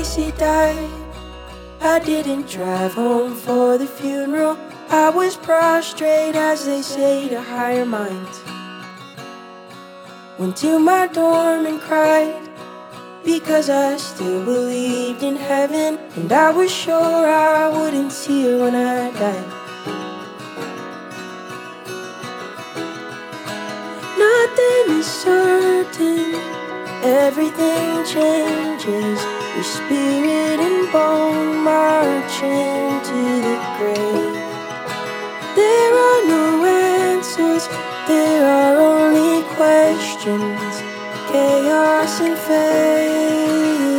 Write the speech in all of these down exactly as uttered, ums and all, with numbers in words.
case he died. I didn't drive home for the funeral. I was prostrate, as they say, to higher minds. Went to my dorm and cried, because I still believed in heaven, and I was sure I wouldn't see her when I died. Nothing is certain, everything changes. Your spirit and bone march into the grave. There are no answers, there are only questions, chaos and fate.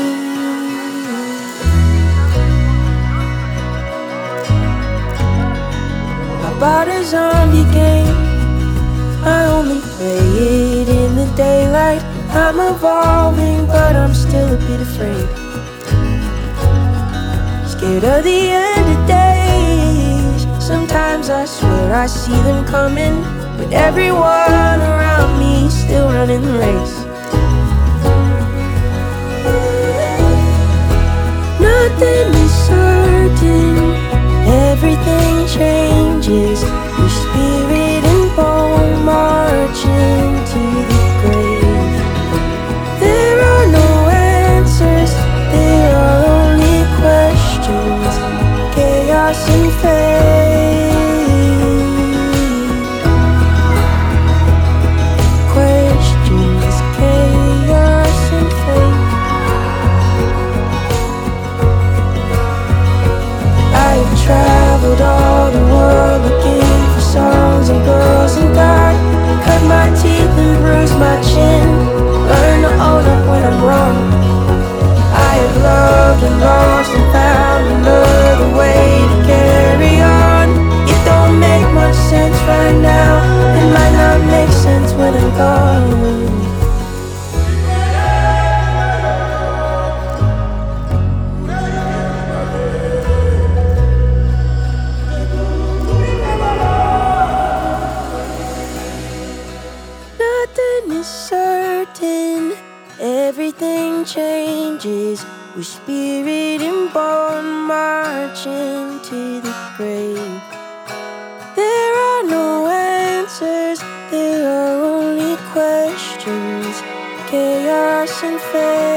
About a zombie game, I only play it in the daylight. I'm evolving, but I'm still a bit afraid. Scared of the end of days. Sometimes I swear I see them coming, but everyone around me still running the race. Nothing is certain, everything changes. Your spirit and bone march into the grave. There are no answers, there are only questions, chaos and fate. Questions, chaos and fate. I have traveled all the world looking for songs and girls and died. Cut my teeth and bruised my chin. Learn to own up when I'm wrong. I have loved and lost and found another way to carry on. It don't make much sense right now, it might not make sense when I'm gone. Nothing is certain, everything changes. With spirit and bone march into the grave. There are no answers, there are only questions, chaos and fate.